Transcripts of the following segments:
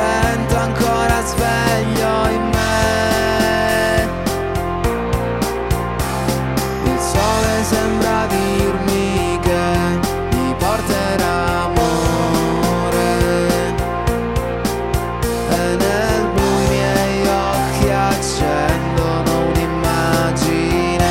sento ancora sveglio in me. Il sole sembra dirmi che mi porterà amore, e nel blu i miei occhi accendono un'immagine.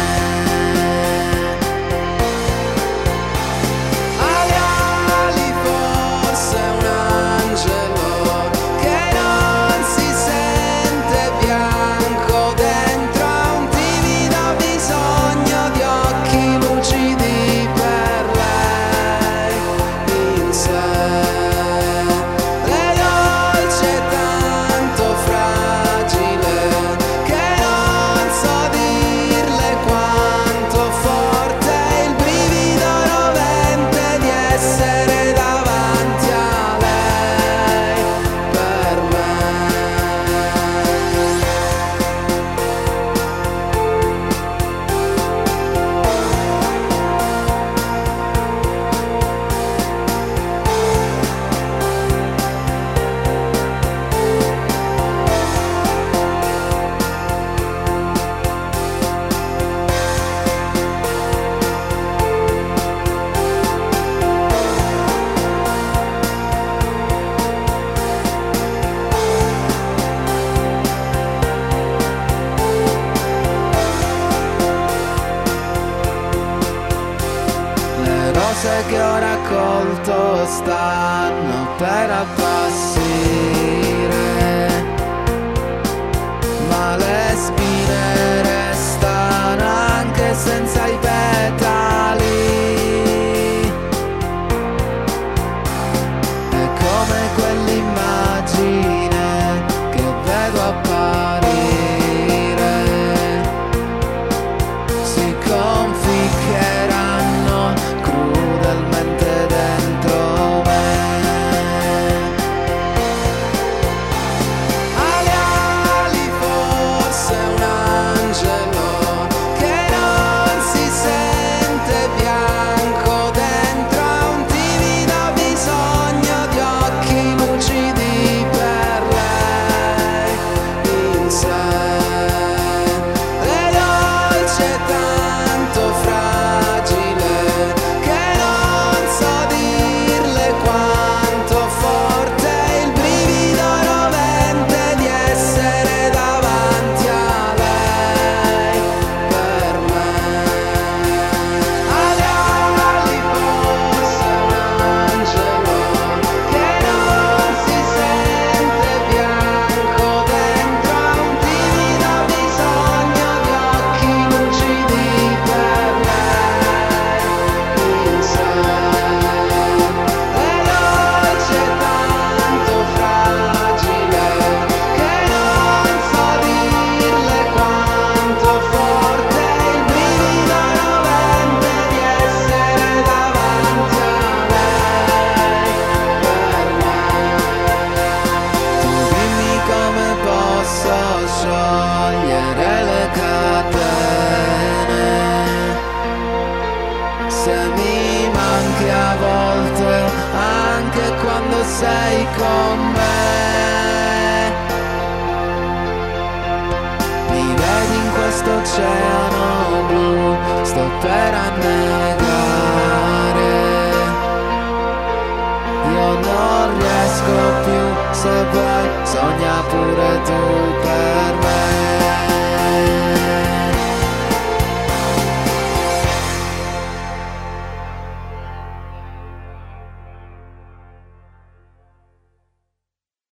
Alle ali forse un angelo che non si sente bianco, dentro a un timido bisogno di occhi lucidi per lei in sé. Lei dolce tanto fragile che non so dirle quanto forte è il brivido rovente di essere davanti a lei per me. Le rose che ho raccolto stanno per appassire, ma le spine restano anche senza i petali. È come quell'immagine che vedo apparire, si conficcheranno crudelmente dentro me. Alle ali forse un angelo che non si sente bianco, dentro a un timido bisogno di occhi lucidi per lei in sé. Lei dolce tanto fragile che non so dirle quanto forte è il brivido rovente di essere davanti a lei per me. Alle ali forse un angelo che non si sente bianco, dentro a un timido bisogno di occhi lucidi per lei in sé. È dolce tanto fragile che non so dirle quanto forte è il brivido rovente di essere davanti a lei per me. Tu dimmi come posso sciogliere le catene, se mi manchi a volte anche quando sei con me. Mi vedi in questo oceano blu, sto per annegare. Io non riesco più, se vuoi sogna pure tu per me.